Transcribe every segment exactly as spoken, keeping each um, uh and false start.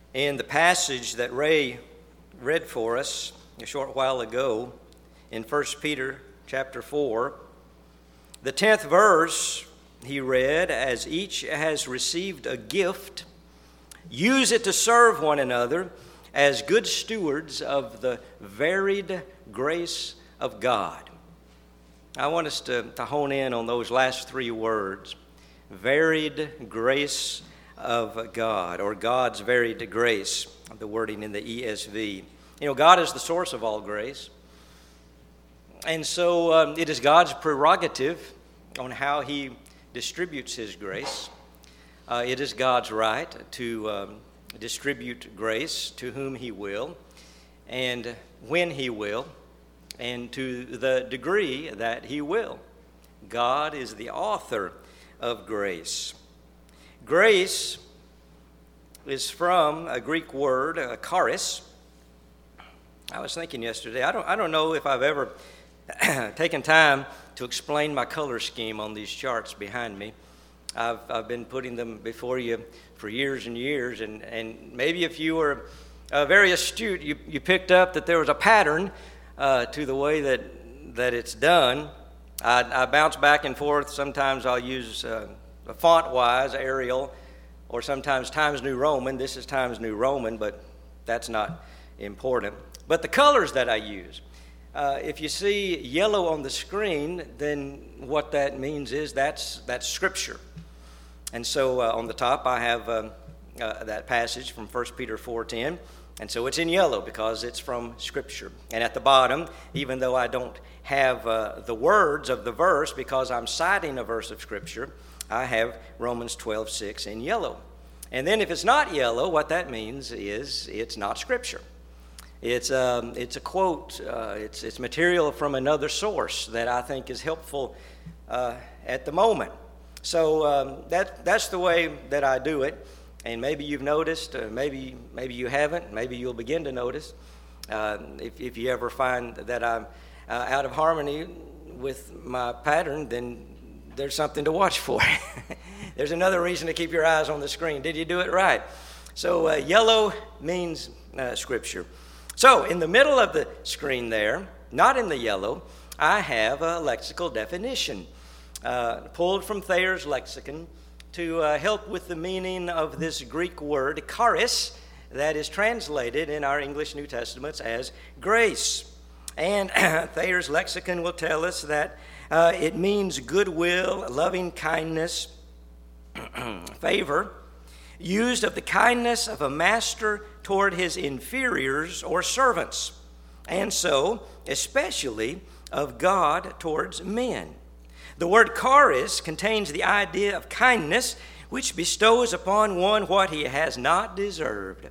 In the passage that Ray read for us a short while ago in First Peter chapter four, the tenth verse he read, as each has received a gift, use it to serve one another as good stewards of the varied grace of God. I want us to, to hone in on those last three words, varied grace of God, or God's varied grace, the wording in the E S V. You know, God is the source of all grace, and so um, it is God's prerogative on how he distributes his grace. Uh, it is God's right to um, distribute grace to whom he will and when he will and to the degree that he will. God is the author of grace. Grace is from a Greek word, uh, charis. I was thinking yesterday, I don't, I don't know if I've ever taken time to explain my color scheme on these charts behind me. I've, I've been putting them before you for years and years, and, and maybe if you were uh, very astute, you, you picked up that there was a pattern uh, to the way that, that it's done. I, I bounce back and forth. Sometimes I'll use uh, font-wise Arial, or sometimes Times New Roman. This is Times New Roman, but that's not important. But the colors that I use, Uh, if you see yellow on the screen, then what that means is that's that's Scripture. And so uh, on the top I have um, uh, that passage from First Peter four ten, and so it's in yellow because it's from Scripture. And at the bottom, even though I don't have uh, the words of the verse because I'm citing a verse of Scripture, I have Romans twelve six in yellow. And then if it's not yellow, what that means is it's not Scripture. It's um, it's a quote. Uh, it's it's material from another source that I think is helpful uh, at the moment. So um, that that's the way that I do it. And maybe you've noticed, uh, maybe maybe you haven't. Maybe you'll begin to notice uh, if if you ever find that I'm uh, out of harmony with my pattern. Then there's something to watch for. There's another reason to keep your eyes on the screen. Did you do it right? So uh, yellow means uh, Scripture. So in the middle of the screen there, not in the yellow, I have a lexical definition uh, pulled from Thayer's lexicon to uh, help with the meaning of this Greek word, charis, that is translated in our English New Testaments as grace. And Thayer's lexicon will tell us that uh, it means goodwill, loving kindness, favor, used of the kindness of a master toward his inferiors or servants, and so especially of God towards men. The word charis contains the idea of kindness which bestows upon one what he has not deserved.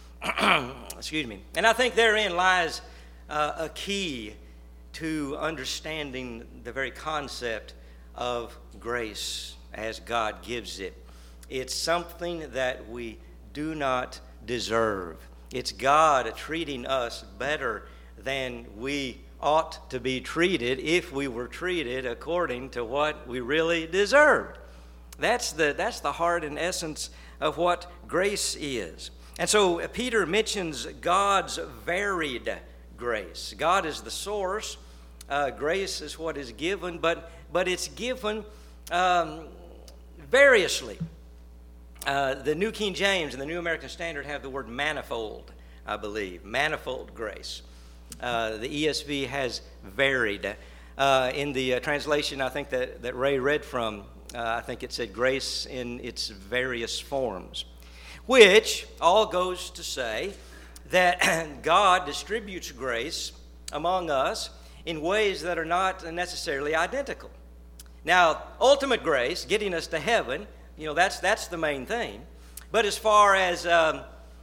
Excuse me. And I think therein lies uh, a key to understanding the very concept of grace as God gives it. It's something that we do not deserve. It's God treating us better than we ought to be treated if we were treated according to what we really deserved. That's the, that's the heart and essence of what grace is. And so Peter mentions God's varied grace. God is the source. Uh, grace is what is given, but, but it's given um, variously. Uh, the New King James and the New American Standard have the word manifold, I believe, manifold grace. Uh, the E S V has varied. Uh, in the uh, translation I think that, that Ray read from, uh, I think it said grace in its various forms, which all goes to say that God distributes grace among us in ways that are not necessarily identical. Now, ultimate grace, getting us to heaven, you know, that's that's the main thing. But as far as um,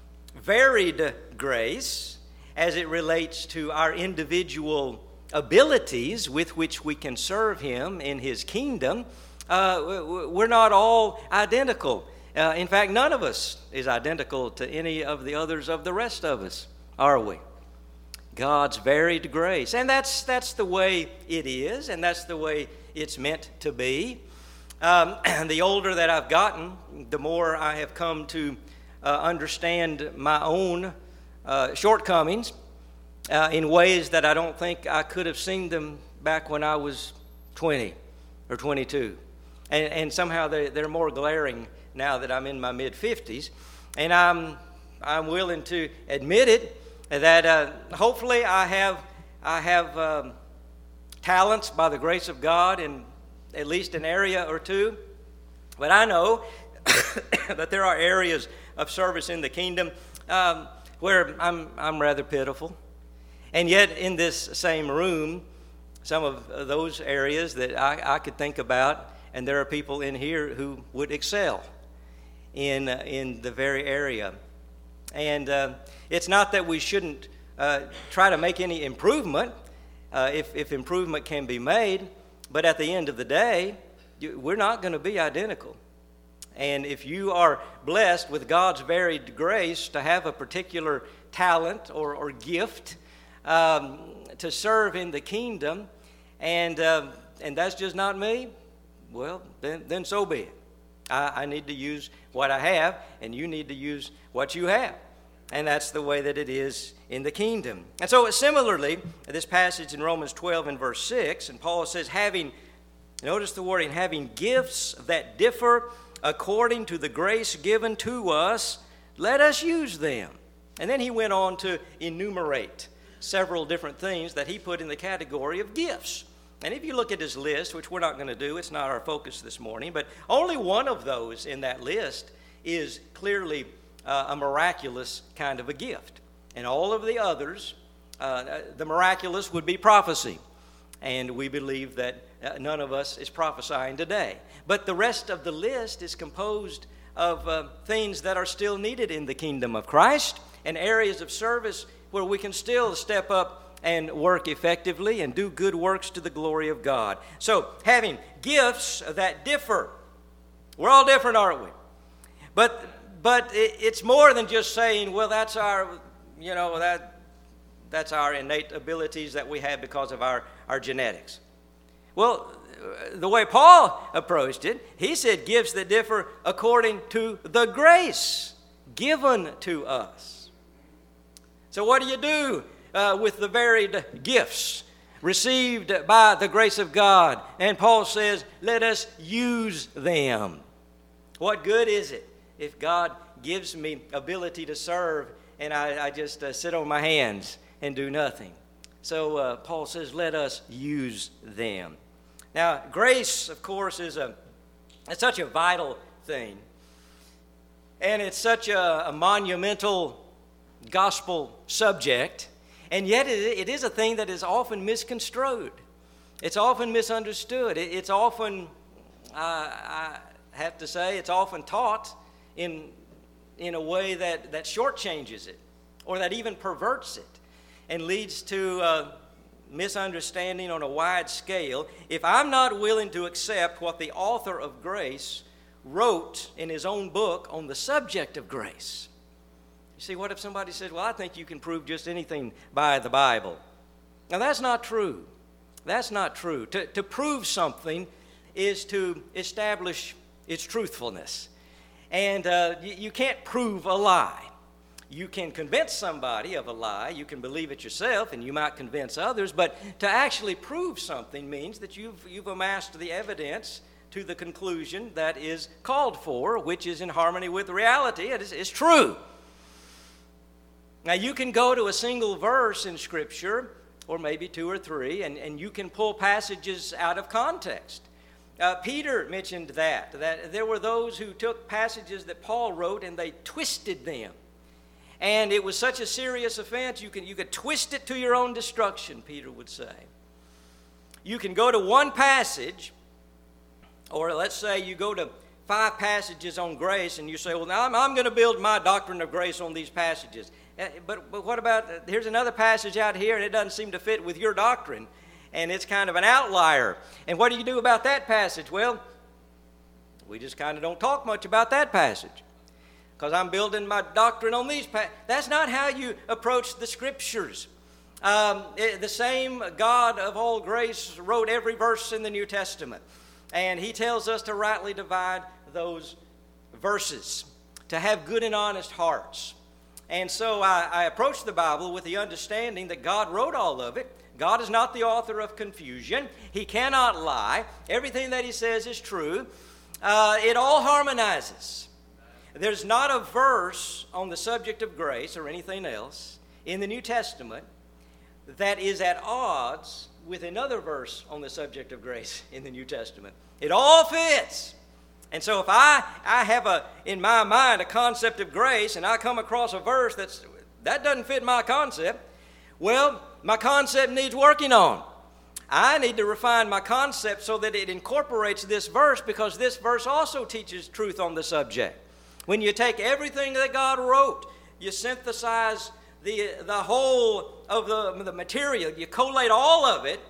varied grace, as it relates to our individual abilities with which we can serve Him in His kingdom, uh, we're not all identical. Uh, in fact, none of us is identical to any of the others of the rest of us, are we? God's varied grace. And that's that's the way it is, and that's the way it's meant to be. Um, the older that I've gotten, the more I have come to uh, understand my own uh, shortcomings uh, in ways that I don't think I could have seen them back when I was twenty or twenty-two. And, and somehow they, they're more glaring now that I'm in my mid-fifties. And I'm, I'm willing to admit it, that uh, hopefully I have, I have um, talents by the grace of God in at least an area or two. But I know that there are areas of service in the kingdom um, where I'm, I'm rather pitiful. And yet in this same room, some of those areas that I, I could think about, and there are people in here who would excel in, uh, in the very area. And uh, it's not that we shouldn't uh, try to make any improvement, uh, if, if improvement can be made, but at the end of the day, you, we're not going to be identical. And if you are blessed with God's varied grace to have a particular talent or, or gift um, to serve in the kingdom, and uh, and that's just not me, well, then, then so be it. I, I need to use what I have, and you need to use what you have. And that's the way that it is in the kingdom. And so similarly, this passage in Romans twelve and verse six, and Paul says, having, notice the wording, having gifts that differ according to the grace given to us, let us use them. And then he went on to enumerate several different things that he put in the category of gifts. And if you look at his list, which we're not going to do, it's not our focus this morning, but only one of those in that list is clearly uh, a miraculous kind of a gift. And all of the others, uh, the miraculous would be prophecy. And we believe that uh, none of us is prophesying today. But the rest of the list is composed of uh, things that are still needed in the kingdom of Christ and areas of service where we can still step up and work effectively and do good works to the glory of God. So, having gifts that differ. We're all different, aren't we? But but it, it's more than just saying, well, that's our, you know, that that's our innate abilities that we have because of our, our genetics. Well, the way Paul approached it, he said gifts that differ according to the grace given to us. So what do you do uh, with the varied gifts received by the grace of God? And Paul says, let us use them. What good is it if God gives me ability to serve and I, I just uh, sit on my hands and do nothing? So uh, Paul says, let us use them. Now, grace, of course, is a it's such a vital thing. And it's such a, a monumental gospel subject. And yet it, it is a thing that is often misconstrued. It's often misunderstood. It, it's often, uh, I have to say, it's often taught in, in a way that, that shortchanges it or that even perverts it and leads to uh, misunderstanding on a wide scale. If I'm not willing to accept what the author of grace wrote in his own book on the subject of grace. You see, what if somebody says, well, I think you can prove just anything by the Bible? Now, that's not true. That's not true. To, to prove something is to establish its truthfulness. And uh, you, you can't prove a lie. You can convince somebody of a lie. You can believe it yourself, and you might convince others. But to actually prove something means that you've, you've amassed the evidence to the conclusion that is called for, which is in harmony with reality. It is it's true. Now, you can go to a single verse in Scripture, or maybe two or three, and, and you can pull passages out of context. Uh, Peter mentioned that, that there were those who took passages that Paul wrote and they twisted them. And it was such a serious offense, you can you could twist it to your own destruction, Peter would say. You can go to one passage, or let's say you go to five passages on grace, and you say, well, now I'm, I'm going to build my doctrine of grace on these passages. Uh, but, but what about, uh, here's another passage out here, and it doesn't seem to fit with your doctrine, and it's kind of an outlier. And what do you do about that passage? Well, we just kind of don't talk much about that passage, because I'm building my doctrine on these passages. That's not how you approach the Scriptures. Um, it, the same God of all grace wrote every verse in the New Testament. And he tells us to rightly divide those verses. to have good and honest hearts. And so I, I approach the Bible with the understanding that God wrote all of it. God is not the author of confusion. He cannot lie. Everything that he says is true. Uh, it all harmonizes. There's not a verse on the subject of grace or anything else in the New Testament that is at odds with another verse on the subject of grace in the New Testament. It all fits. And so if I, I have a in my mind a concept of grace and I come across a verse that's that doesn't fit my concept, well, my concept needs working on. I need to refine my concept so that it incorporates this verse, because this verse also teaches truth on the subject. When you take everything that God wrote, you synthesize the, the whole of the, the material, you collate all of it,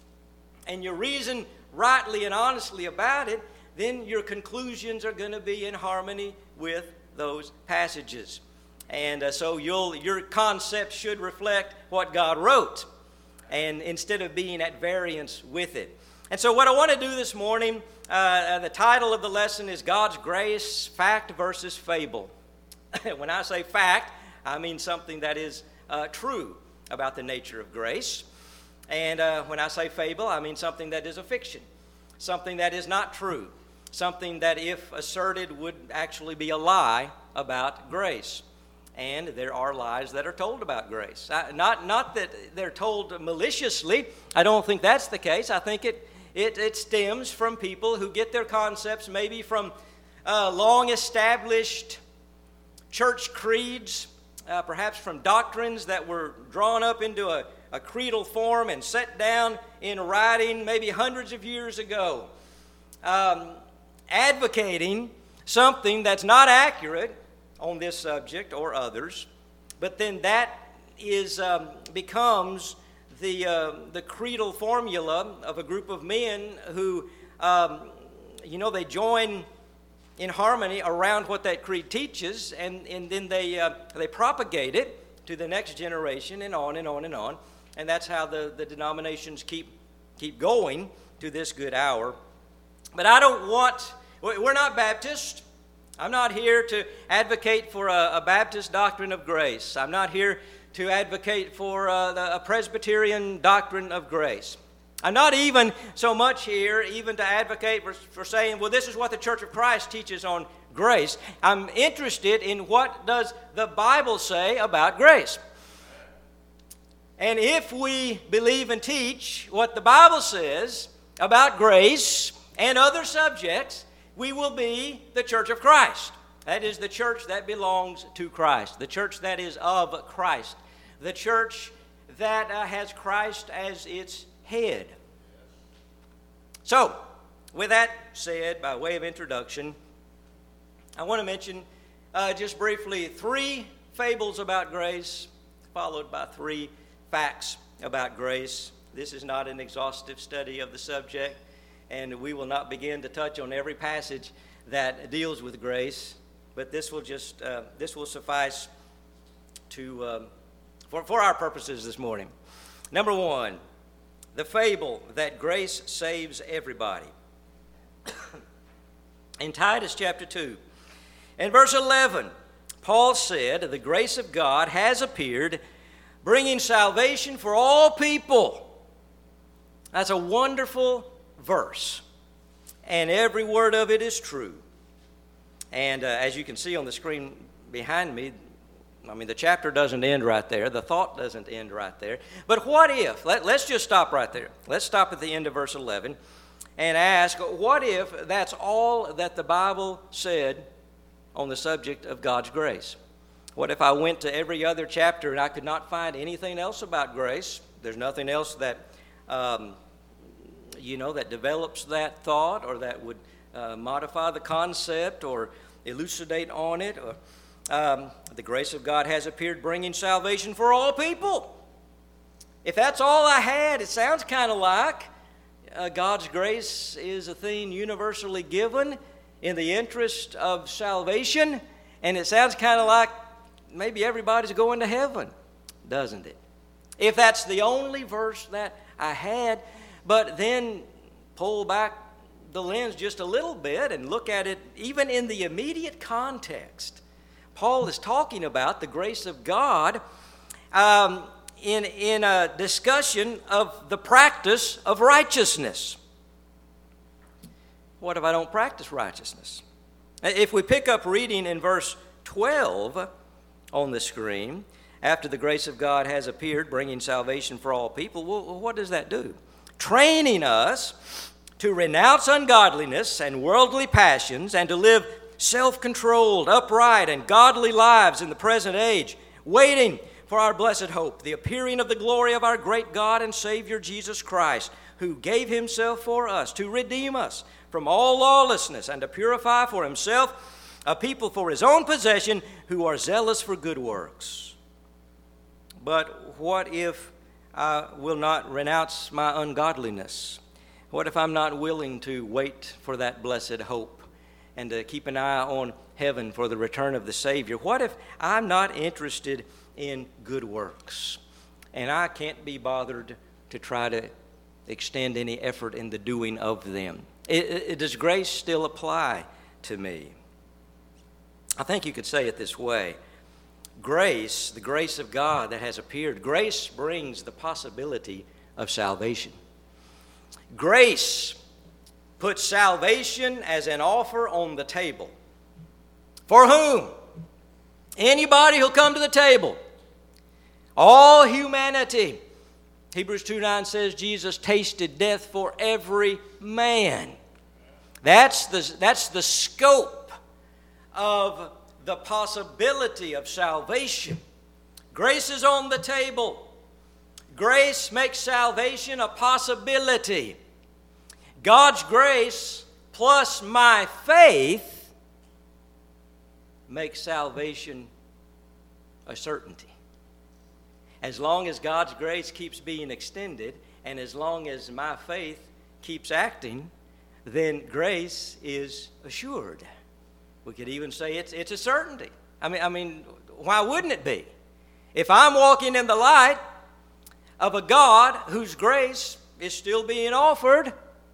and you reason rightly and honestly about it, then your conclusions are going to be in harmony with those passages. And uh, so you'll, your concept should reflect what God wrote, and instead of being at variance with it. And so what I want to do this morning, uh, the title of the lesson is God's Grace, Fact versus Fable. When I say fact, I mean something that is uh, true about the nature of grace. And uh, when I say fable, I mean something that is a fiction, something that is not true, something that if asserted would actually be a lie about grace. And there are lies that are told about grace. I, not, not that they're told maliciously. I don't think that's the case. I think it, it, it stems from people who get their concepts maybe from uh, long-established church creeds, uh, perhaps from doctrines that were drawn up into a, a creedal form and set down in writing maybe hundreds of years ago, um, advocating something that's not accurate on this subject or others, but then that is um, becomes the uh, the creedal formula of a group of men who, um, you know, they join in harmony around what that creed teaches, and, and then they uh, they propagate it to the next generation, and on and on and on, and that's how the, the denominations keep keep going to this good hour. But I don't want, we're not Baptist. I'm not here to advocate for a, a Baptist doctrine of grace. I'm not here to advocate for uh, the, a Presbyterian doctrine of grace. I'm not even so much here even to advocate for, for saying, well, this is what the Church of Christ teaches on grace. I'm interested in what does the Bible say about grace. And if we believe and teach what the Bible says about grace and other subjects, we will be the Church of Christ. That is the church that belongs to Christ, the church that is of Christ, the church that uh, has Christ as its head. So, with that said, by way of introduction, I want to mention uh, just briefly three fables about grace, followed by three facts about grace. This is not an exhaustive study of the subject, and we will not begin to touch on every passage that deals with grace, but this will just uh, this will suffice to uh, for, for our purposes this morning. Number one, the fable that grace saves everybody. In Titus chapter two, in verse eleven, Paul said, "The grace of God has appeared, bringing salvation for all people." That's a wonderful verse, and every word of it is true. And uh, as you can see on the screen behind me, I mean, the chapter doesn't end right there. The thought doesn't end right there. But what if, let, let's just stop right there. Let's stop at the end of verse eleven and ask, what if that's all that the Bible said on the subject of God's grace? What if I went to every other chapter and I could not find anything else about grace? There's nothing else that um, you know, that develops that thought, or that would uh, modify the concept or elucidate on it. Or, um, the grace of God has appeared, bringing salvation for all people. If that's all I had, it sounds kind of like uh, God's grace is a thing universally given in the interest of salvation, and it sounds kind of like maybe everybody's going to heaven, doesn't it? If that's the only verse that I had. But then pull back the lens just a little bit and look at it even in the immediate context Paul is talking about the grace of God um, in, in a discussion of the practice of righteousness. What if I don't practice righteousness? If we pick up reading in verse twelve on the screen, after the grace of God has appeared, bringing salvation for all people, well, what does that do? Training us to renounce ungodliness and worldly passions and to live self-controlled, upright, and godly lives in the present age, waiting for our blessed hope, the appearing of the glory of our great God and Savior Jesus Christ, who gave himself for us to redeem us from all lawlessness and to purify for himself a people for his own possession who are zealous for good works. But what if I will not renounce my ungodliness? What if I'm not willing to wait for that blessed hope and to keep an eye on heaven for the return of the Savior? What if I'm not interested in good works and I can't be bothered to try to extend any effort in the doing of them? It, it, does grace still apply to me? I think you could say it this way. Grace, the grace of God that has appeared, grace brings the possibility of salvation. Grace puts salvation as an offer on the table. For whom? Anybody who'll come to the table. All humanity. Hebrews two nine says Jesus tasted death for every man. That's the, that's the scope of the possibility of salvation. Grace is on the table. Grace makes salvation a possibility. God's grace plus my faith makes salvation a certainty. As long as God's grace keeps being extended, and as long as my faith keeps acting, then grace is assured. We could even say it's it's a certainty. I mean, I mean, why wouldn't it be? If I'm walking in the light of a God whose grace is still being offered,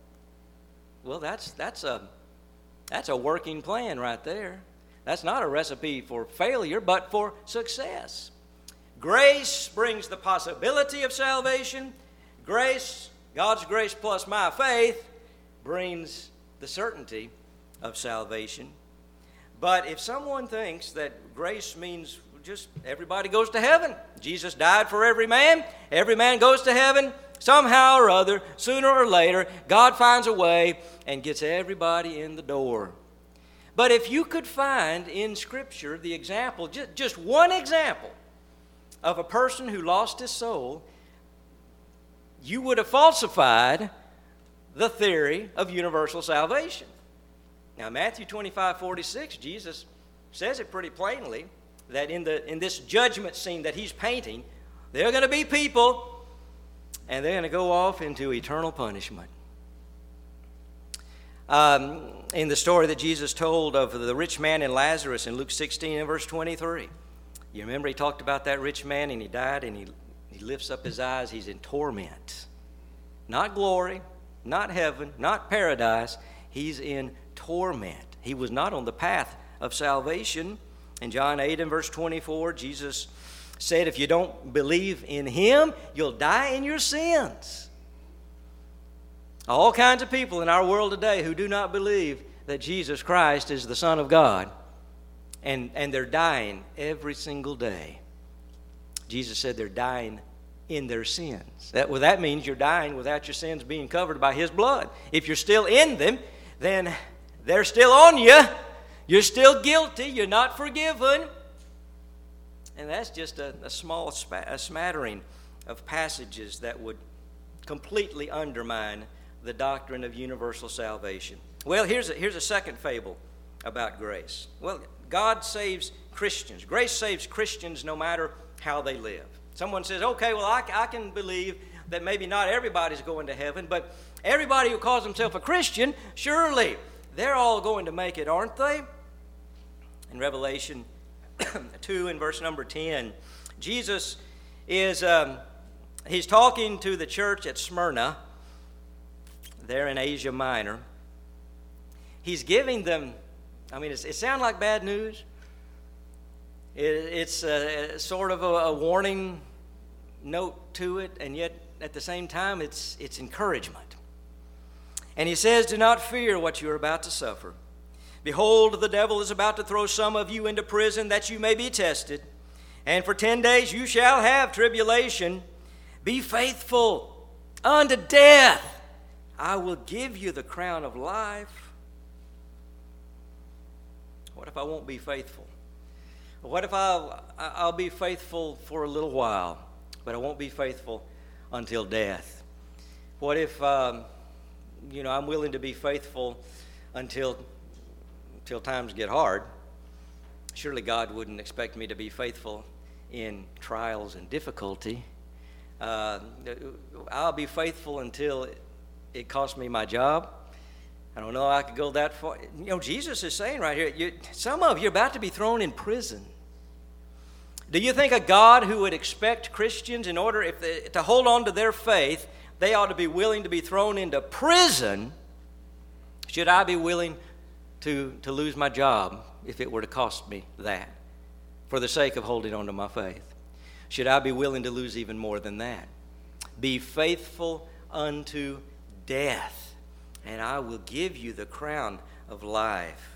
well, that's that's a that's a working plan right there. That's not a recipe for failure, but for success. Grace brings the possibility of salvation. Grace, God's grace plus my faith, brings the certainty of salvation. But if someone thinks that grace means just everybody goes to heaven, Jesus died for every man, every man goes to heaven, somehow or other, sooner or later, God finds a way and gets everybody in the door. But if you could find in Scripture the example, just, just one example, of a person who lost his soul, you would have falsified the theory of universal salvation. Now, Matthew twenty-five forty-six, Jesus says it pretty plainly that in the in this judgment scene that he's painting, there are going to be people and they're going to go off into eternal punishment. Um, in the story that Jesus told of the rich man and Lazarus in Luke sixteen and verse twenty-three, you remember he talked about that rich man and he died and he, he lifts up his eyes. He's in torment. Not glory, not heaven, not paradise. He's in torment. He was not on the path of salvation. In John eight and verse twenty-four, Jesus said, if you don't believe in him, you'll die in your sins. All kinds of people in our world today who do not believe that Jesus Christ is the Son of God. And, and they're dying every single day. Jesus said they're dying in their sins. That, well, that means you're dying without your sins being covered by his blood. If you're still in them, then they're still on you. You're still guilty. You're not forgiven. And that's just a, a small spa, a smattering of passages that would completely undermine the doctrine of universal salvation. Well, here's a, here's a second fable about grace. Well, God saves Christians. Grace saves Christians no matter how they live. Someone says, okay, well, I, I can believe that maybe not everybody's going to heaven, but everybody who calls himself a Christian, surely they're all going to make it, aren't they? In Revelation two and verse number ten, Jesus is, um, he's talking to the church at Smyrna, there in Asia Minor. He's giving them, I mean, it, it sounds like bad news, It, it's a, sort of a, a warning note to it, and yet at the same time, it's, it's encouragement. And he says, do not fear what you are about to suffer. Behold, the devil is about to throw some of you into prison that you may be tested. And for ten days you shall have tribulation. Be faithful unto death. I will give you the crown of life. What if I won't be faithful? What if I'll, I'll be faithful for a little while, but I won't be faithful until death? What if, um, you know, I'm willing to be faithful until, until times get hard? Surely God wouldn't expect me to be faithful in trials and difficulty. Uh, I'll be faithful until it, it costs me my job. I don't know if I could go that far. You know, Jesus is saying right here, you, some of you are about to be thrown in prison. Do you think a God who would expect Christians, in order if they, to hold on to their faith, they ought to be willing to be thrown into prison? Should I be willing to, to lose my job if it were to cost me that for the sake of holding on to my faith? Should I be willing to lose even more than that? Be faithful unto death, and I will give you the crown of life.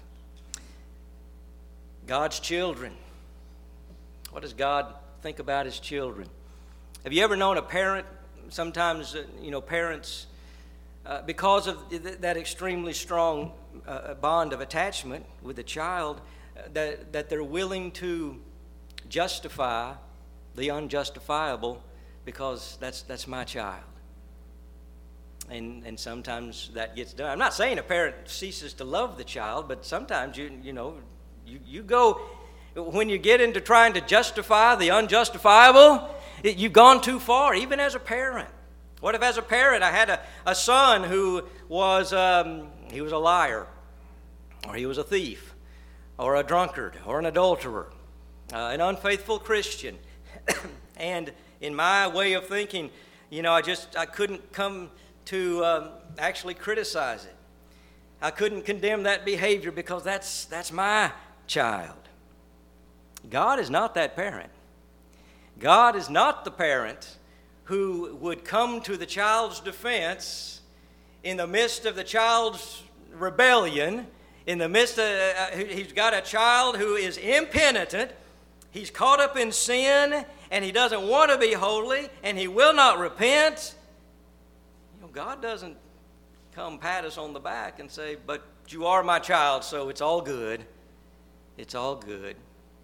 God's children. What does God think about his children? Have you ever known a parent? Sometimes, uh, you know, parents, uh, because of th- that extremely strong uh, bond of attachment with the child, uh, that, that they're willing to justify the unjustifiable because that's that's my child. And and sometimes that gets done. I'm not saying a parent ceases to love the child, but sometimes you you know you, you go when you get into trying to justify the unjustifiable, it, you've gone too far, even as a parent. What if as a parent I had a, a son who was um, he was a liar, or he was a thief, or a drunkard, or an adulterer, uh, an unfaithful Christian, and in my way of thinking, you know, I just I couldn't come to um, actually criticize it. I couldn't condemn that behavior because that's that's my child. God is not that parent. God is not the parent who would come to the child's defense in the midst of the child's rebellion, in the midst of, uh, he's got a child who is impenitent, he's caught up in sin, and he doesn't want to be holy, and he will not repent. You know, God doesn't come pat us on the back and say, but you are my child, so it's all good. It's all good.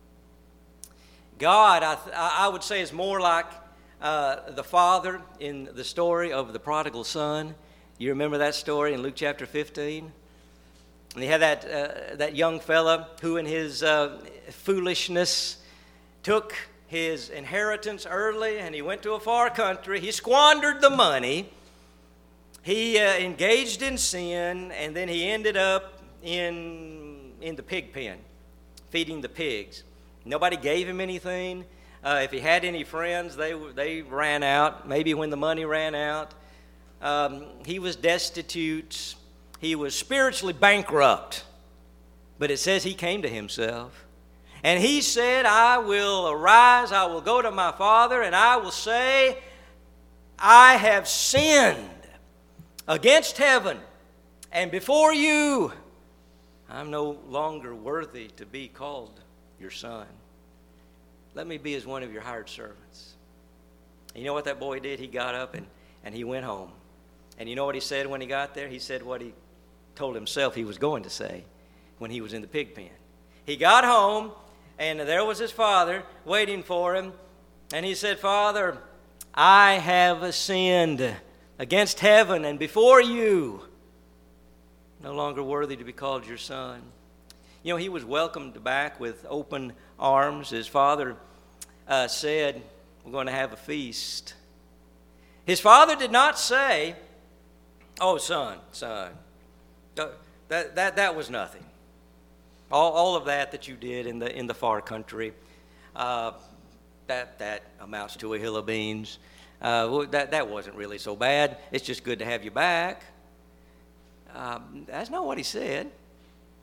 God, I, th- I would say, is more like uh, the father in the story of the prodigal son. You remember that story in Luke chapter fifteen? And he had that, uh, that young fella who in his uh, foolishness took his inheritance early, and he went to a far country. He squandered the money. He uh, engaged in sin, and then he ended up in, in the pig pen, feeding the pigs. Nobody gave him anything. Uh, if he had any friends, they they ran out. Maybe when the money ran out. Um, he was destitute. He was spiritually bankrupt. But it says he came to himself. And he said, I will arise, I will go to my father, and I will say, I have sinned against heaven and before you. I'm no longer worthy to be called your son. Let me be as one of your hired servants. And you know what that boy did? He got up and, and he went home. And you know what he said when he got there? He said what he told himself he was going to say when he was in the pig pen. He got home, and there was his father waiting for him. And he said, Father, I have sinned against heaven and before you. No longer worthy to be called your son. You know, he was welcomed back with open arms. His father uh, said, we're going to have a feast. His father did not say, oh, son, son, that, that, that was nothing. All, all of that that you did in the in the far country, uh, that that amounts to a hill of beans. Uh, that that wasn't really so bad. It's just good to have you back. Um, that's not what he said.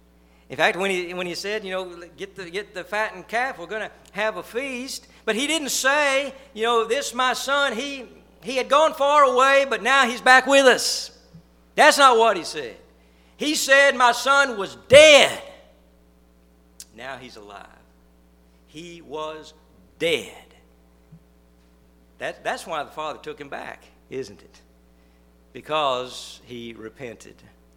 In fact, when he, when he said, you know, get the, get the fattened calf, we're going to have a feast. But he didn't say, you know, this my son, he, he had gone far away, but now he's back with us. That's not what he said. He said, my son was dead. Now he's alive. He was dead. That, that's why the Father took him back, isn't it? Because he repented.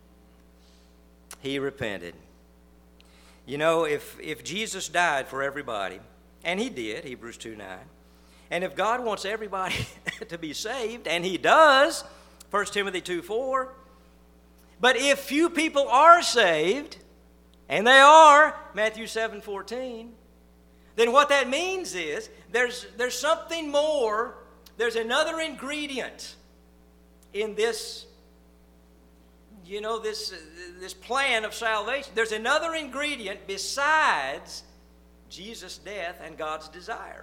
He repented. You know, if, if Jesus died for everybody, and he did, Hebrews two nine, and if God wants everybody to be saved, and he does, First Timothy two four, but if few people are saved, and they are, Matthew seven fourteen, then what that means is there's, there's something more, there's another ingredient in this, you know, this, uh, this plan of salvation. There's another ingredient besides Jesus' death and God's desire.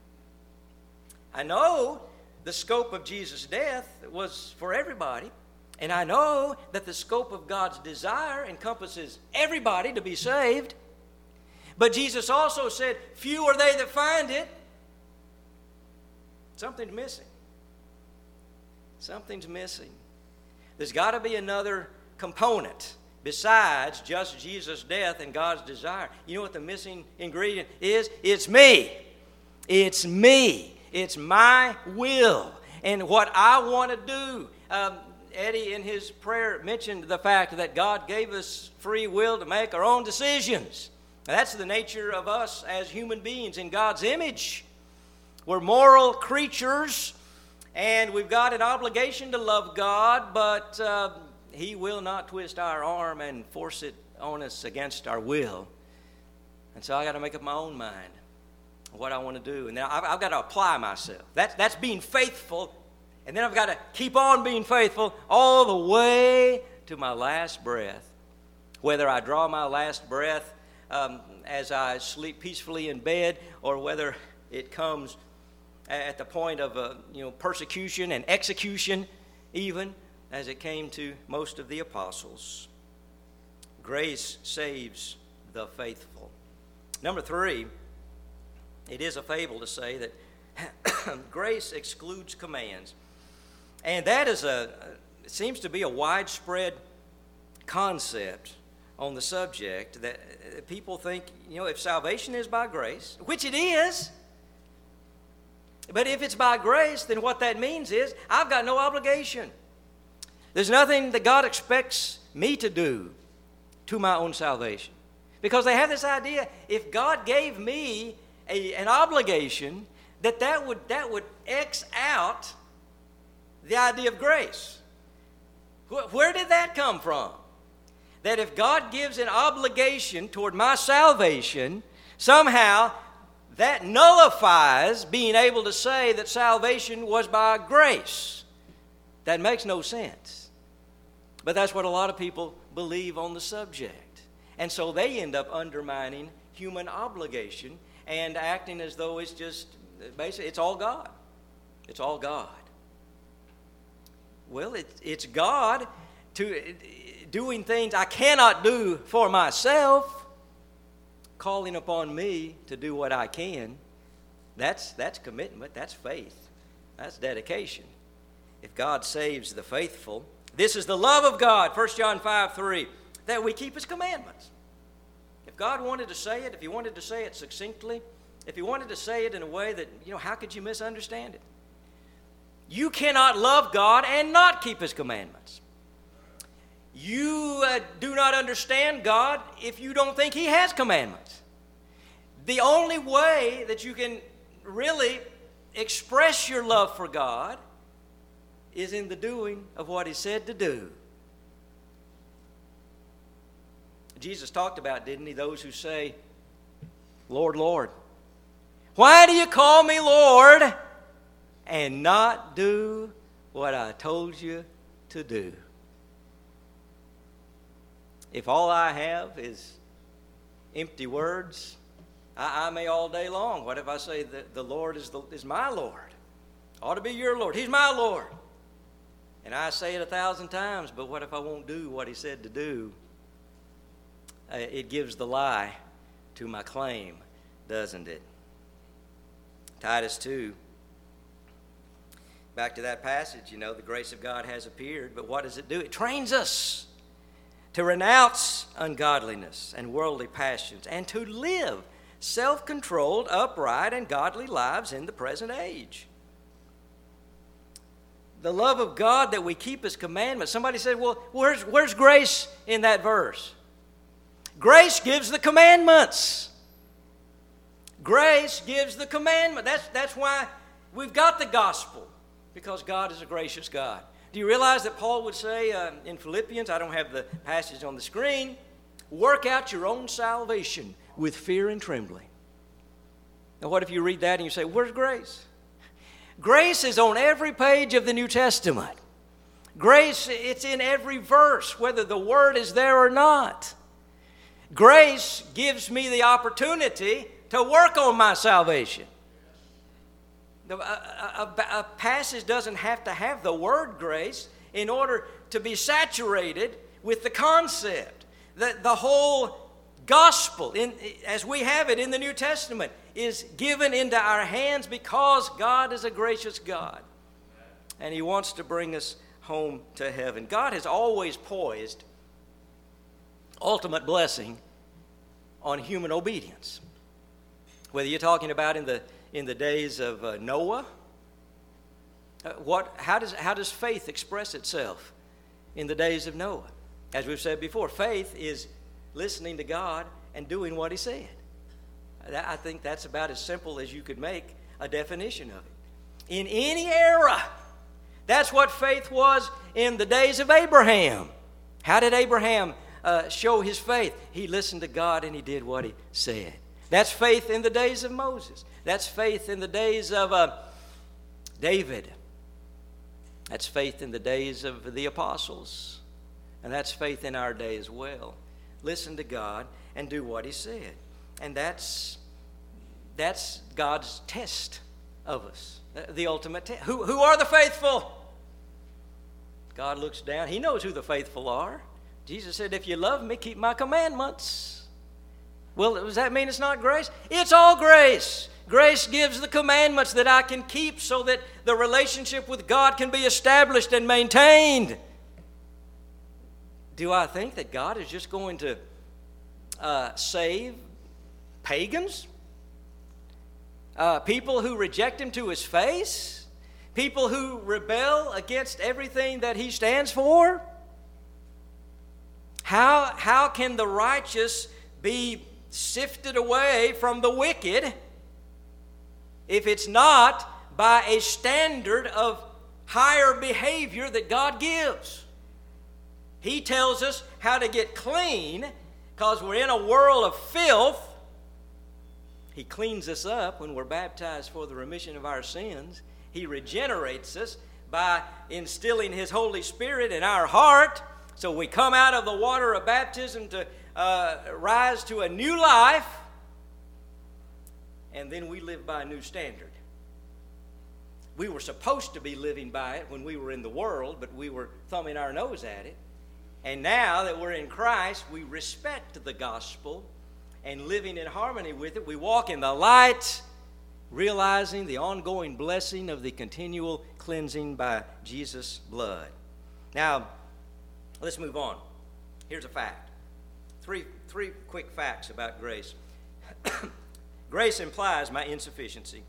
I know the scope of Jesus' death was for everybody, and I know that the scope of God's desire encompasses everybody to be saved. But Jesus also said, few are they that find it. Something's missing. Something's missing. There's got to be another component besides just Jesus' death and God's desire. You know what the missing ingredient is? It's me. It's me. It's my will and what I want to do. Um, Eddie, in his prayer, mentioned the fact that God gave us free will to make our own decisions. Now, that's the nature of us as human beings in God's image. We're moral creatures, and we've got an obligation to love God, but uh, He will not twist our arm and force it on us against our will. And so I got to make up my own mind what I want to do. And then I've, I've got to apply myself. That's, that's being faithful. And then I've got to keep on being faithful all the way to my last breath. Whether I draw my last breath um, as I sleep peacefully in bed, or whether it comes at the point of uh, you know, persecution and execution, even as it came to most of the apostles. Grace saves the faithful. Number three, it is a fable to say that grace excludes commands. And that is a, it seems to be a widespread concept on the subject, that people think, you know, if salvation is by grace, which it is, but if it's by grace, then what that means is I've got no obligation. There's nothing that God expects me to do to my own salvation. Because they have this idea, if God gave me a, an obligation, that that would, that would X out the idea of grace. Where did that come from? That if God gives an obligation toward my salvation, somehow that nullifies being able to say that salvation was by grace. That makes no sense. But that's what a lot of people believe on the subject. And so they end up undermining human obligation and acting as though it's just, basically, it's all God. It's all God. Well, it, it's God to doing things I cannot do for myself, calling upon me to do what I can. That's, that's commitment. That's faith. That's dedication. If God saves the faithful, this is the love of God, First John five three, that we keep His commandments. If God wanted to say it, if He wanted to say it succinctly, if He wanted to say it in a way that, you know, how could you misunderstand it? You cannot love God and not keep His commandments. You uh, do not understand God if you don't think He has commandments. The only way that you can really express your love for God is in the doing of what He said to do. Jesus talked about, didn't He, those who say, Lord, Lord. Why do you call me Lord and not do what I told you to do? If all I have is empty words, I, I may all day long. What if I say that the Lord is, the, is my Lord? Ought to be your Lord. He's my Lord. And I say it a thousand times, but what if I won't do what He said to do? uh, it gives the lie to my claim, doesn't it? Titus two. Back to that passage, you know, the grace of God has appeared, but what does it do? It trains us to renounce ungodliness and worldly passions and to live self-controlled, upright, and godly lives in the present age. The love of God that we keep His commandments. Somebody said, well, where's, where's grace in that verse? Grace gives the commandments. Grace gives the commandment. That's, that's why we've got the gospel, because God is a gracious God. Do you realize that Paul would say uh, in Philippians, I don't have the passage on the screen, work out your own salvation with fear and trembling. Now what if you read that and you say, where's grace? Grace is on every page of the New Testament. Grace, it's in every verse, whether the word is there or not. Grace gives me the opportunity to work on my salvation. A, a, a, a passage doesn't have to have the word grace in order to be saturated with the concept. The, the whole gospel, in, as we have it in the New Testament, is given into our hands because God is a gracious God. And He wants to bring us home to heaven. God has always poised ultimate blessing on human obedience. Whether you're talking about in the in the days of uh, Noah, uh, what how does how does faith express itself in the days of Noah? As we've said before, faith is listening to God and doing what He said. I think that's about as simple as you could make a definition of it. In any era, that's what faith was in the days of Abraham. How did Abraham uh, show his faith? He listened to God and he did what He said. That's faith in the days of Moses. That's faith in the days of uh, David. That's faith in the days of the apostles. And that's faith in our day as well. Listen to God and do what He said. And that's that's God's test of us, the ultimate test. Who, who are the faithful? God looks down. He knows who the faithful are. Jesus said, if you love me, keep my commandments. Well, does that mean it's not grace? It's all grace. Grace gives the commandments that I can keep so that the relationship with God can be established and maintained. Do I think that God is just going to uh, save pagans? Uh, people who reject Him to His face? People who rebel against everything that He stands for? How, how can the righteous be sifted away from the wicked if it's not by a standard of higher behavior that God gives? He tells us how to get clean because we're in a world of filth. He cleans us up when we're baptized for the remission of our sins. He regenerates us by instilling His Holy Spirit in our heart. So we come out of the water of baptism to uh, rise to a new life. And then we live by a new standard. We were supposed to be living by it when we were in the world, but we were thumbing our nose at it. And now that we're in Christ, we respect the gospel and living in harmony with it. We walk in the light, realizing the ongoing blessing of the continual cleansing by Jesus' blood. Now, let's move on. Here's a fact. Three, three quick facts about grace. Grace implies my insufficiency.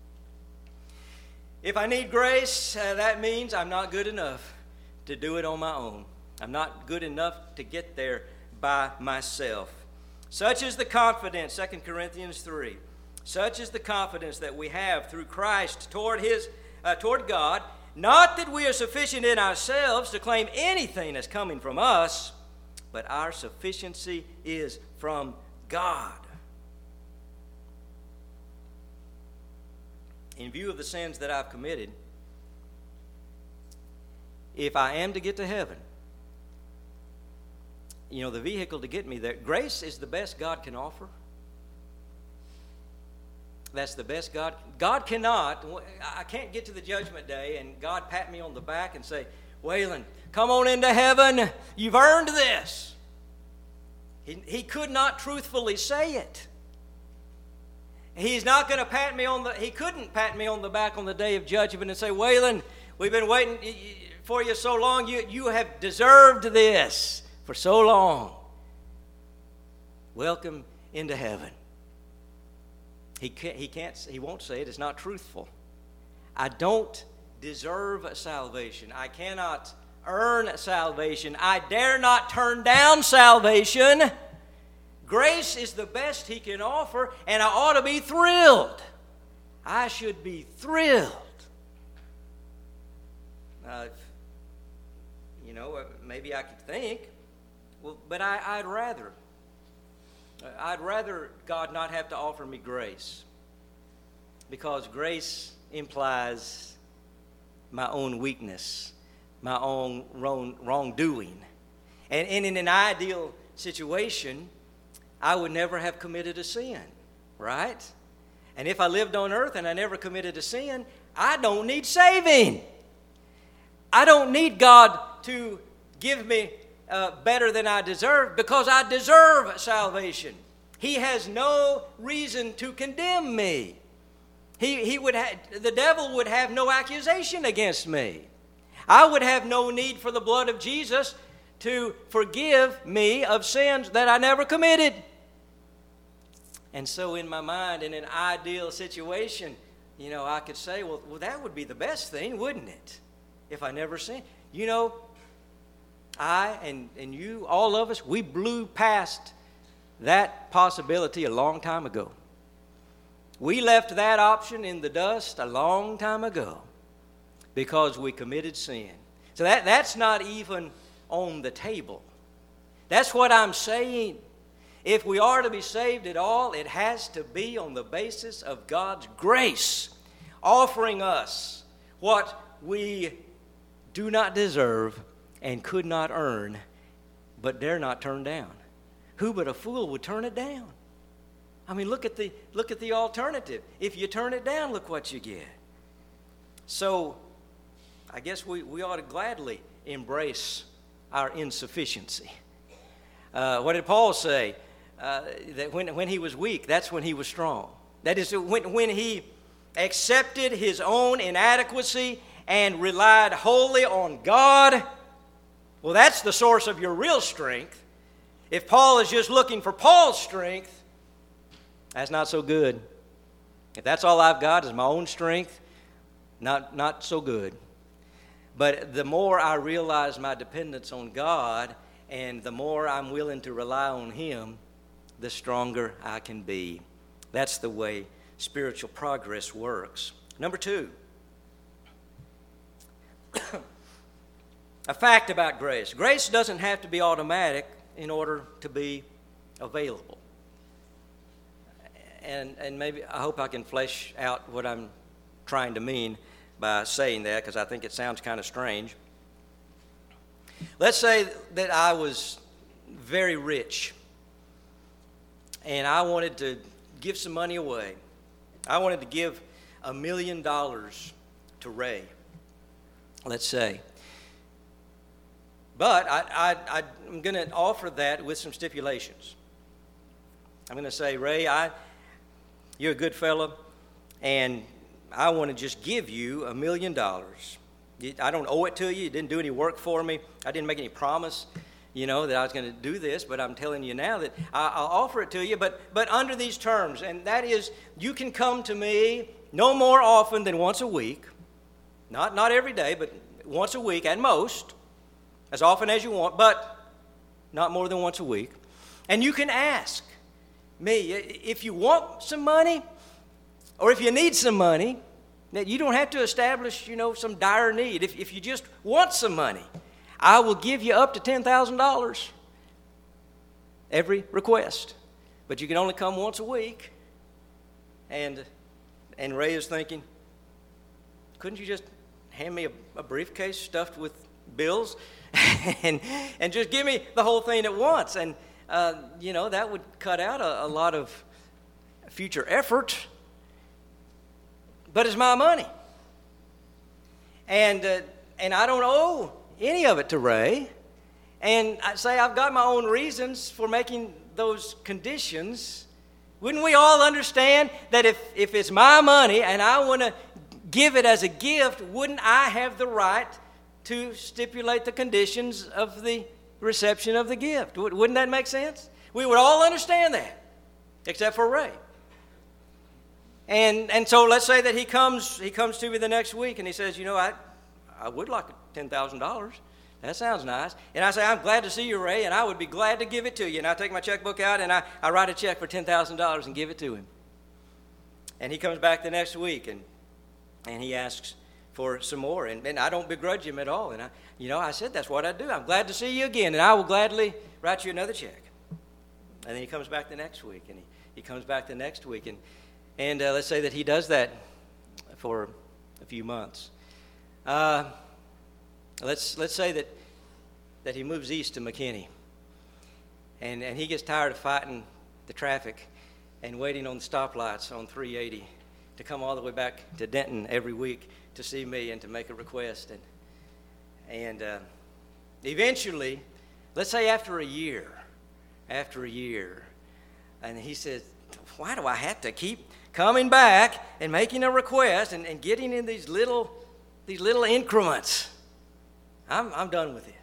If I need grace, uh, that means I'm not good enough to do it on my own. I'm not good enough to get there by myself. Such is the confidence, Second Corinthians three. Such is the confidence that we have through Christ toward His, uh, toward God. Not that we are sufficient in ourselves to claim anything as coming from us, but our sufficiency is from God. In view of the sins that I've committed, if I am to get to heaven, you know, the vehicle to get me there, grace is the best God can offer. That's the best God. God cannot, I can't get to the judgment day and God pat me on the back and say, Waylon, come on into heaven. You've earned this. He, he could not truthfully say it. He's not going to pat me on the, he couldn't pat me on the back on the day of judgment and say, Waylon, we've been waiting for you so long. You, you have deserved this for so long. Welcome into heaven. He can't, he can't, he won't say it. It's not truthful. I don't deserve salvation. I cannot earn salvation. I dare not turn down salvation. Grace is the best he can offer, and I ought to be thrilled. I should be thrilled. Uh, you know, maybe I could think, well, but I, I'd rather. I'd rather God not have to offer me grace, because grace implies my own weakness, my own wrong, wrongdoing. And, and in an ideal situation, I would never have committed a sin, right? And if I lived on earth and I never committed a sin, I don't need saving. I don't need God to give me uh, better than I deserve, because I deserve salvation. He has no reason to condemn me. He, he would ha- the devil would have no accusation against me. I would have no need for the blood of Jesus to forgive me of sins that I never committed. And so in my mind, in an ideal situation, you know, I could say, well, well, that would be the best thing, wouldn't it? If I never sinned. You know, I and, and you, all of us, we blew past that possibility a long time ago. We left that option in the dust a long time ago because we committed sin. So that, that's not even on the table. That's what I'm saying. If we are to be saved at all, it has to be on the basis of God's grace, offering us what we do not deserve and could not earn, but dare not turn down. Who but a fool would turn it down? I mean, look at the look at the alternative. If you turn it down, look what you get. So, I guess we, we ought to gladly embrace our insufficiency. Uh, what did Paul say? Uh, that when, when he was weak, that's when he was strong. That is, when, when he accepted his own inadequacy and relied wholly on God, well, that's the source of your real strength. If Paul is just looking for Paul's strength, that's not so good. If that's all I've got is my own strength, not, not so good. But the more I realize my dependence on God, and the more I'm willing to rely on Him, the stronger I can be. That's the way spiritual progress works. Number two, a fact about grace. Grace doesn't have to be automatic in order to be available. And, and maybe I hope I can flesh out what I'm trying to mean by saying that, because I think it sounds kind of strange. Let's say that I was very rich and I wanted to give some money away. I wanted to give a million dollars to Ray, let's say. But I, I, I'm going to offer that with some stipulations. I'm going to say, Ray, I, you're a good fellow, and I want to just give you a million dollars. I don't owe it to you. You didn't do any work for me. I didn't make any promise, you know, that I was going to do this, but I'm telling you now that I'll offer it to you, but, but under these terms, and that is, you can come to me no more often than once a week, not, not every day, but once a week at most, as often as you want, but not more than once a week. And you can ask me, if you want some money, or if you need some money, you don't have to establish, you know, some dire need. If, if you just want some money, I will give you up to ten thousand dollars every request. But you can only come once a week. And and Ray is thinking, couldn't you just hand me a, a briefcase stuffed with bills and and just give me the whole thing at once? And, uh, you know, that would cut out a, a lot of future effort. But it's my money. And uh, and I don't owe any of it to Ray. and I say I've got my own reasons for making those conditions, wouldn't we all understand that if, if it's my money and I want to give it as a gift, wouldn't I have the right to stipulate the conditions of the reception of the gift? Wouldn't that make sense? We would all understand that, except for Ray. And and so let's say that he comes he comes to me the next week and he says, you know, I I would like ten thousand dollars. That sounds nice. And I say, I'm glad to see you, Ray, and I would be glad to give it to you. And I take my checkbook out and I, I write a check for ten thousand dollars and give it to him. And he comes back the next week and and he asks for some more. And, and I don't begrudge him at all. And, I, you know, I said, that's what I do. I'm glad to see you again, and I will gladly write you another check. And then he comes back the next week, and he, he comes back the next week. And, and uh, let's say that he does that for a few months. Uh, let's let's say that, that he moves east to McKinney. And, and he gets tired of fighting the traffic and waiting on the stoplights on three eighty to come all the way back to Denton every week to see me and to make a request. And, and uh, eventually, let's say after a year, after a year, and he says, why do I have to keep coming back and making a request and, and getting in these little these little increments? I'm, I'm done with this.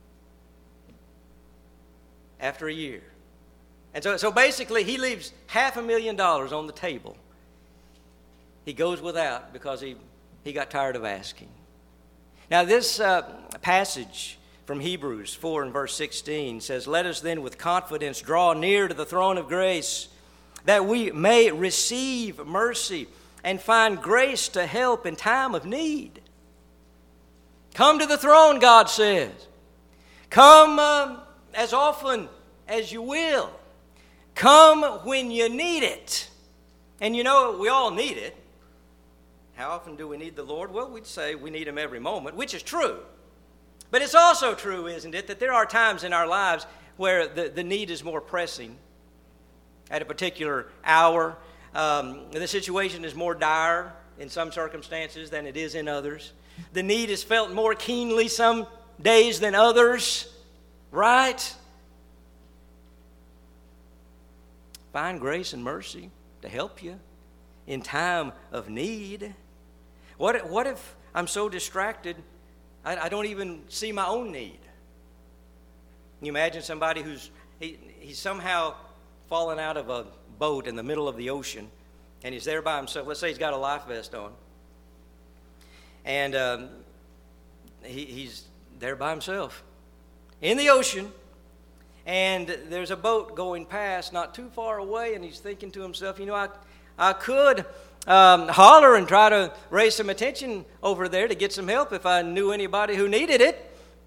After a year. And so, so basically, he leaves half a million dollars on the table. He goes without because he, he got tired of asking. Now, this uh, passage from Hebrews four and verse sixteen says, let us then with confidence draw near to the throne of grace, that we may receive mercy and find grace to help in time of need. Come to the throne, God says. Come um, as often as you will. Come when you need it. And you know, we all need it. How often do we need the Lord? Well, we'd say we need him every moment, which is true. But it's also true, isn't it, that there are times in our lives where the, the need is more pressing at a particular hour. Um, the situation is more dire in some circumstances than it is in others. The need is felt more keenly some days than others, right? Find grace and mercy to help you in time of need. What if, what if I'm so distracted I, I don't even see my own need? Can you imagine somebody who's he, he's somehow fallen out of a boat in the middle of the ocean, and he's there by himself. Let's say he's got a life vest on, and um, he, he's there by himself in the ocean, and there's a boat going past not too far away, and he's thinking to himself, you know, I, I could um, holler and try to raise some attention over there to get some help if I knew anybody who needed it.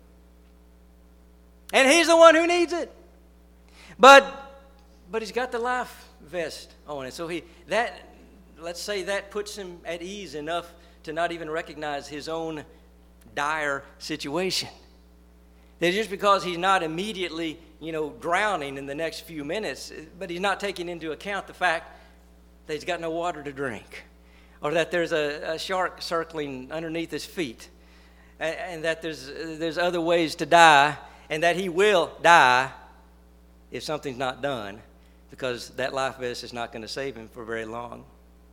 And he's the one who needs it. But but he's got the life vest on it. So he that let's say that puts him at ease enough to not even recognize his own dire situation. That just because he's not immediately, you know, drowning in the next few minutes, but he's not taking into account the fact that he's got no water to drink, or that there's a, a shark circling underneath his feet, and, and that there's there's other ways to die, and that he will die if something's not done, because that life vest is not going to save him for very long.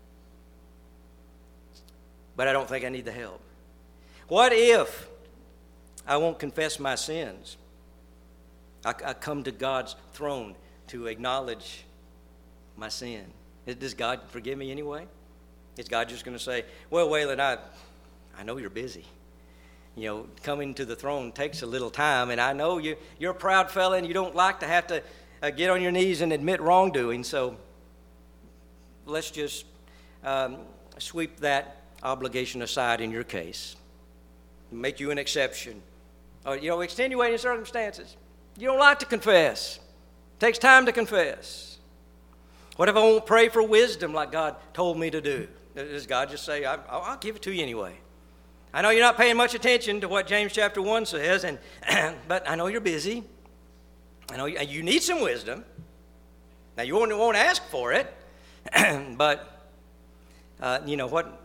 But I don't think I need the help. What if I won't confess my sins? I, I come to God's throne to acknowledge my sin. Does God forgive me anyway? Is God just going to say, well, Waylon, I, I know you're busy. You know, coming to the throne takes a little time, and I know you, you're a proud fella and you don't like to have to uh, get on your knees and admit wrongdoing, so let's just um, sweep that obligation aside in your case. Make you an exception. Or, you know, extenuating circumstances. You don't like to confess. It takes time to confess. What if I won't pray for wisdom like God told me to do? Does God just say, I'll, I'll give it to you anyway? I know you're not paying much attention to what James chapter one says, and but I know you're busy. I know you, you need some wisdom. Now, you won't, won't ask for it, but, uh, you know, what,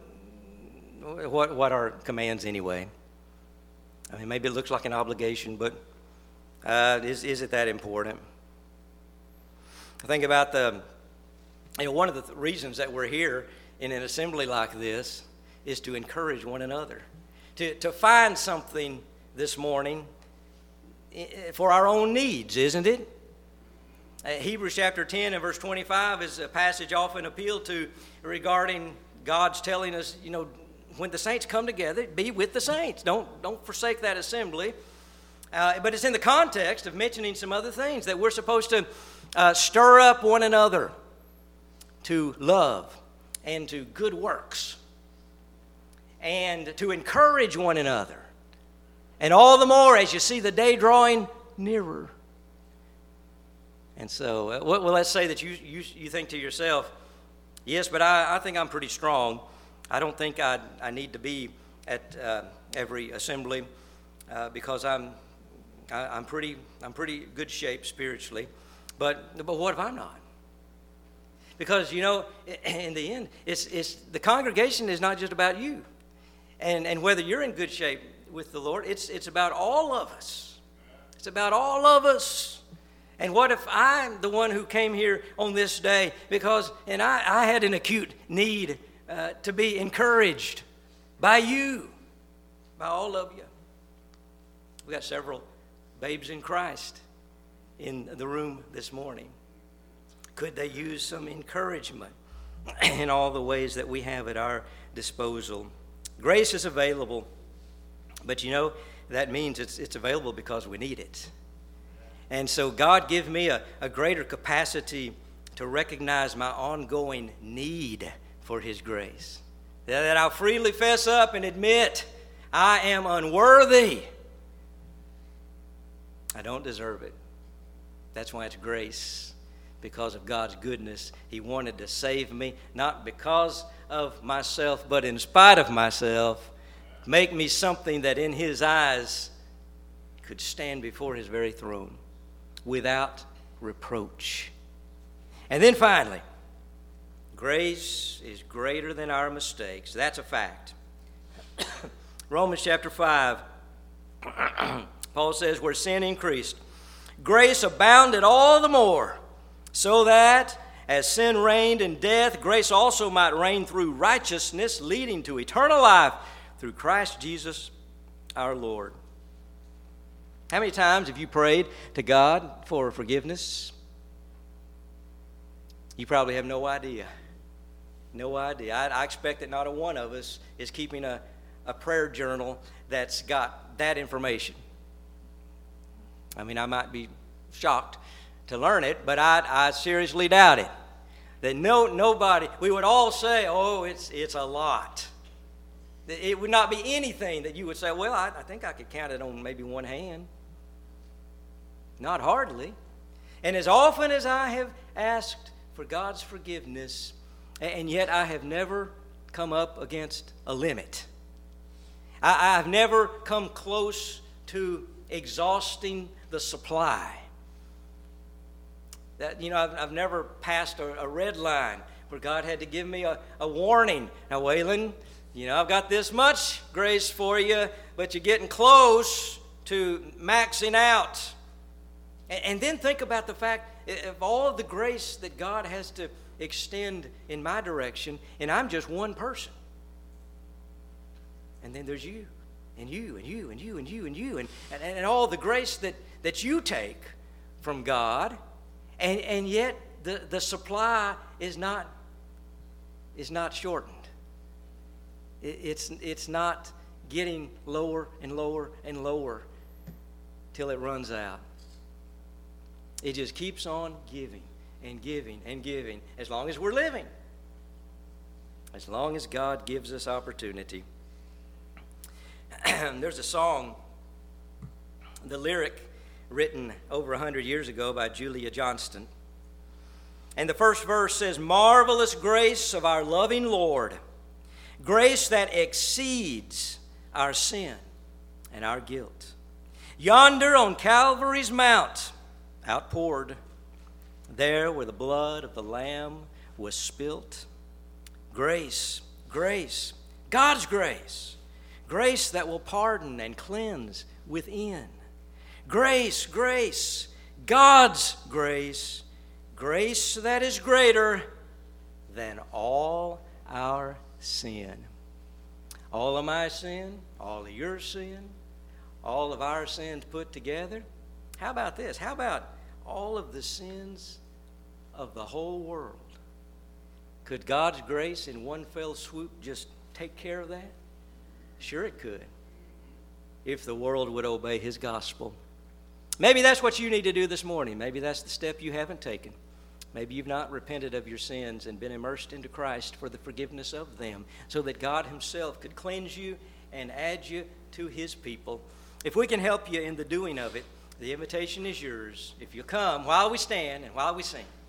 what, what are commands anyway? I mean, maybe it looks like an obligation, but Uh, is, is it that important? Think about the, you know, one of the th- reasons that we're here in an assembly like this is to encourage one another, to, to find something this morning for our own needs, isn't it? Uh, Hebrews chapter ten and verse twenty-five is a passage often appealed to regarding God's telling us, you know, when the saints come together, be with the saints. Don't, don't forsake that assembly. Uh, but it's in the context of mentioning some other things, that we're supposed to uh, stir up one another to love and to good works and to encourage one another. And all the more as you see the day drawing nearer. And so, uh, well, let's say that you, you, you think to yourself, yes, but I, I think I'm pretty strong. I don't think I I need to be at uh, every assembly uh, because I'm I, I'm pretty I'm pretty good shape spiritually. But but what if I'm not? Because, you know, in the end, it's it's the congregation is not just about you, and and whether you're in good shape with the Lord, it's it's about all of us. It's about all of us. And what if I'm the one who came here on this day because and I, I had an acute need uh, to be encouraged by you, by all of you. We got several babes in Christ in the room this morning. Could they use some encouragement in all the ways that we have at our disposal? Grace is available, but you know, that means it's it's available because we need it. And so God give me a, a greater capacity to recognize my ongoing need for His grace. That, that I'll freely fess up and admit I am unworthy. I don't deserve it. That's why it's grace. Because of God's goodness, He wanted to save me, not because of myself, but in spite of myself, make me something that in His eyes could stand before His very throne without reproach. And then finally, grace is greater than our mistakes. That's a fact. Romans chapter five, Paul says, where sin increased, grace abounded all the more, so that as sin reigned in death, grace also might reign through righteousness, leading to eternal life through Christ Jesus our Lord. How many times have you prayed to God for forgiveness? You probably have no idea. No idea. I, I expect that not a one of us is keeping a, a prayer journal that's got that information. I mean, I might be shocked to learn it, but I, I seriously doubt it. That no nobody, we would all say, oh, it's it's a lot. It would not be anything that you would say, well, I, I think I could count it on maybe one hand. Not hardly. And as often as I have asked for God's forgiveness, and yet I have never come up against a limit. I, I've never come close to exhausting the supply. That, you know, I've, I've never passed a, a red line where God had to give me a, a warning. Now, Waylon, you know, I've got this much grace for you, but you're getting close to maxing out. And, and then think about the fact of all of the grace that God has to extend in my direction, and I'm just one person. And then there's you, and you, and you, and you, and you, and you, and, and, and all the grace that, that you take from God. And, and yet the, the supply is not is not shortened. It, it's it's not getting lower and lower and lower till it runs out. It just keeps on giving and giving and giving as long as we're living. As long as God gives us opportunity. There's a song, the lyric written over a hundred years ago by Julia Johnston. And the first verse says, marvelous grace of our loving Lord, grace that exceeds our sin and our guilt. Yonder on Calvary's mount, outpoured, there where the blood of the Lamb was spilt. Grace, grace, God's grace, grace that will pardon and cleanse within. Grace, grace, God's grace, grace that is greater than all our sin. All of my sin, all of your sin, all of our sins put together. How about this? How about all of the sins of the whole world? Could God's grace in one fell swoop just take care of that? Sure it could, if the world would obey His gospel. Maybe that's what you need to do this morning. Maybe that's the step you haven't taken. Maybe you've not repented of your sins and been immersed into Christ for the forgiveness of them, so that God Himself could cleanse you and add you to His people. If we can help you in the doing of it, the invitation is yours. If you'll come while we stand and while we sing.